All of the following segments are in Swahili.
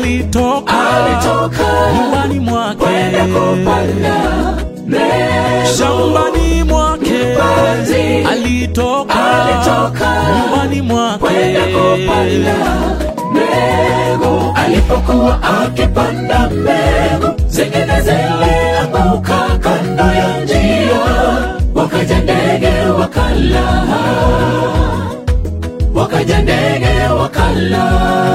alitoka nyumbani mwake shambani mwake, alitoka nyumbani mwake mbegu. Alipokuwa akipanda mbegu, zingine zilianguka kando ya njia, wakaja ndege wakala, wakaja ndege wakala.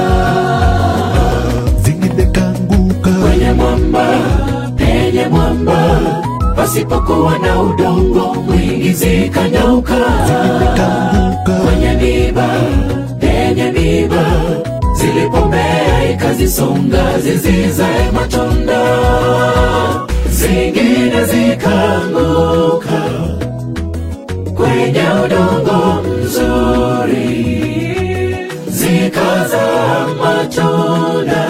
Zingine kaanguka kwenye mwamba, penye mwamba pasipokuwa na udongo mwingi, zikanyauka. Zingine kaanguka kwenye miba, penye miba zilipomea ikazisonga zizizae matunda. Zingine zikaanguka kwenye udongo mzuri, zikazaa matunda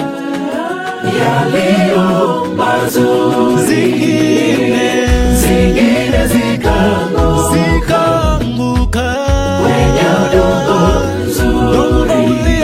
yaliyo mazuri. Zingine zikaanguka kwenye udongo mzuri,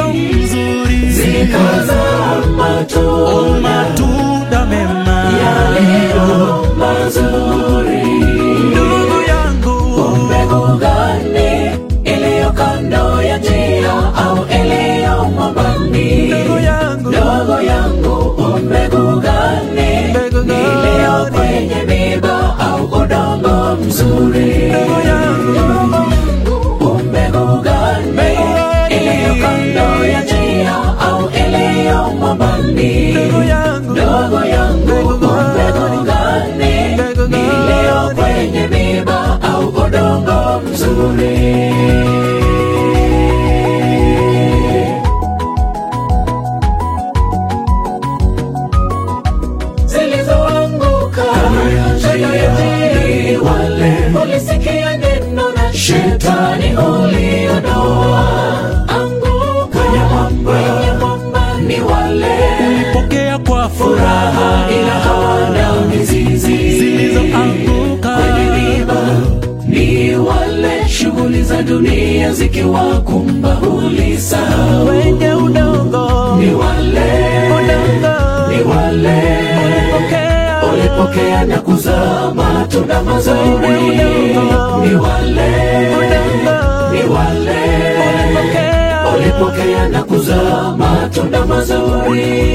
zikazaa matunda mema yaliyo mazuri. Ndugu yangu, mbegu gani iliyo kando ya njia au iliyo mwambani? ndugu yangu, Ndugu yangu, mbegu gani iliyo kwenye miba au udongo mzuri? ndugu yangu, Mbegu gani iliyo kando ya njia au iliyo mwambani? ndugu yangu, Ndugu yangu, mbegu gani iliyo kwenye miba au udongo mzuri? Zilizoanguka kando ya njia ni wale walisikia neno na shetani uliondoa. Anguka kwenye mwamba, ni wale ulipokea kwa furaha ila hawana mizizi. Zilizoanguka kwenye miba ni wale shughuli za dunia zikiwakumba ulisahau. wenye udongo, Ni wale ni wale ulipokea na kuzaa matunda mazuri. Ni wale ni wale ulipokea na kuzaa matunda mazuri.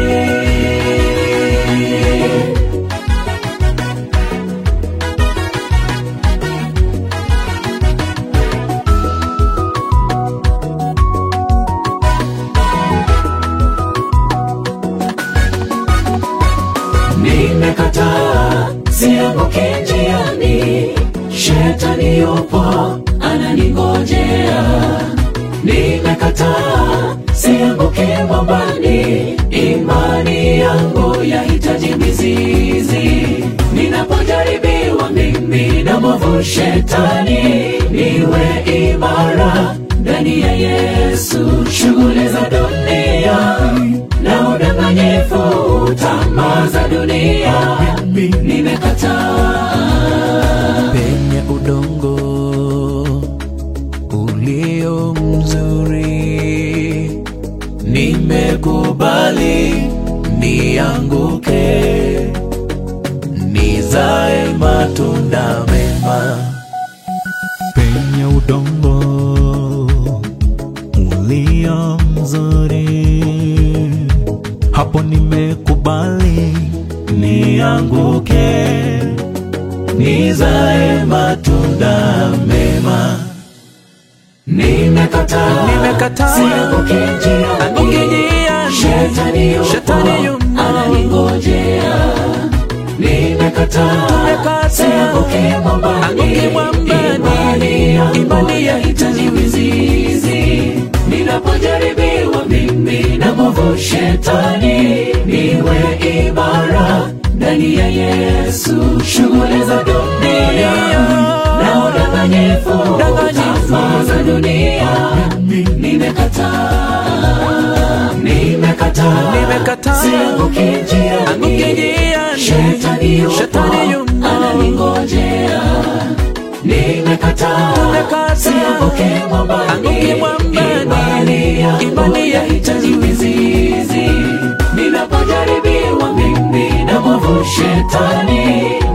Nimekataa sianguki njiani, shetani yupo ananingojea. Nimekataa sianguki mwambani, imani yangu yahitaji mizizi. Ninapojaribiwa mimi na mwovu shetani, niwe imara ndani ya Yesu. Shughuli za dunia na udanganyifu, tamaa za dunia nimekataa. penye udongo ulio mzuri, nimekubali nianguke, nizae matunda mema. Penye udongo ulio mzuri, hapo nimekubali nianguke, nizae matunda mema. Nimekataa sianguki njiani, shetani yupo ananingojea. Nimekataa sianguki mwambani, imani yahitaji mizizi. Ninapojaribiwa mimi na mwovu shetani, niwe imara ndani ya Yesu. Shughuli za dunia na udanganyifu, tamaa za dunia nimekataa sianguki njiani, shetani yupo ananingojea. Nimekataa sianguki mwambani, imani yahitaji mizizi. Shetani